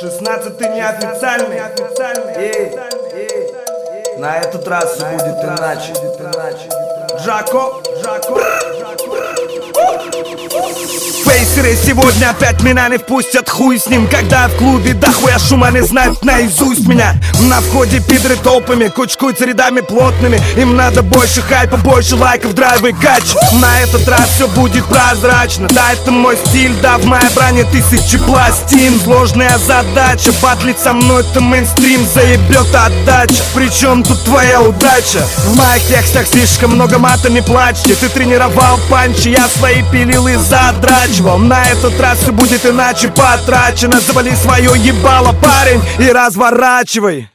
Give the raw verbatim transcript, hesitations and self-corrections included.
Шестнадцатый неофициальный. Эй, на этот раз все будет иначе. Джако, Джако. Фейсеры сегодня опять меня не впустят, хуй с ним. Когда в клубе дохуя шума, не знают наизусть меня. На входе пидры толпами, кучкуются рядами плотными. Им надо больше хайпа, больше лайков, драйва и кач. На этот раз все будет прозрачно. Да, это мой стиль, да, в моей броне тысячи пластин. Сложная задача, батлить со мной это мейнстрим. Заебет отдача, причем тут твоя удача? В моих текстах слишком много мата, не плачьте. Ты тренировал панчи, я свои пилил и задрачивал. На этот раз все будет иначе потрачено. Завали свое ебало, парень, и разворачивай.